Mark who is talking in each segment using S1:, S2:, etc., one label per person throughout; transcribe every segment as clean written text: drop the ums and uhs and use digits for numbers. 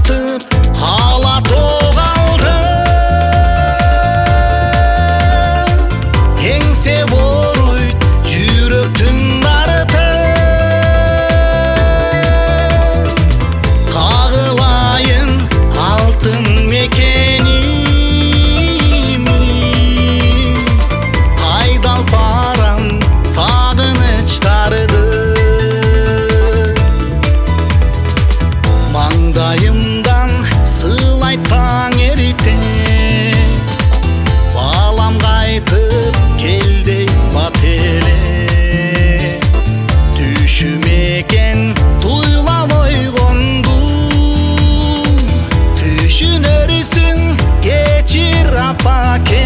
S1: uzatып ала тоғалды. Еңсе боруйт жүрөктүн дарытып, кагылайын алтын мекеними. Кайда алып барам сагынычтарды, маңдайымдан сыйлайт таң эрите. Балам кайтып келдей бат эле, түшүм экен туйлап ойгондум. Түшүнөрсүң кечир апаке,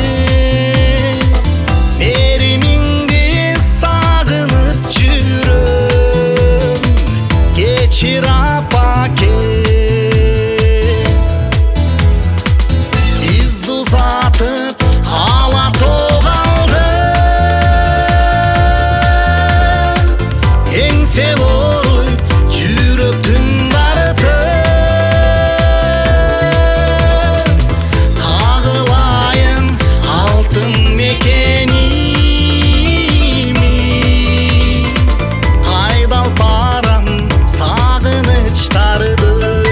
S1: меримиңди сагынып жүрөм. Кечир апаке, бизди узатып ала тоғалды. Еңсе боруйт жүрөктүн дарытып, кагылайын алтын мекеними. Кайда алып барам сагынычтарды.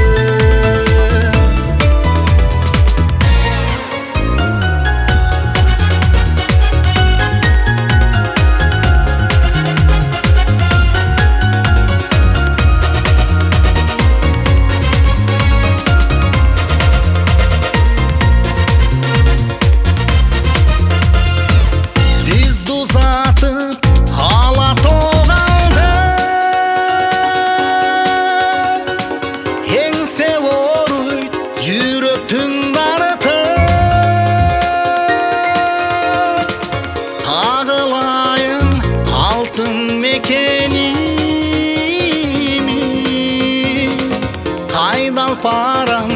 S1: Бизди узатып ала тоғалды. Еңсе боруйт жүрөктүн дарытып, кагылайын алтын мекеними. Кайда алып барам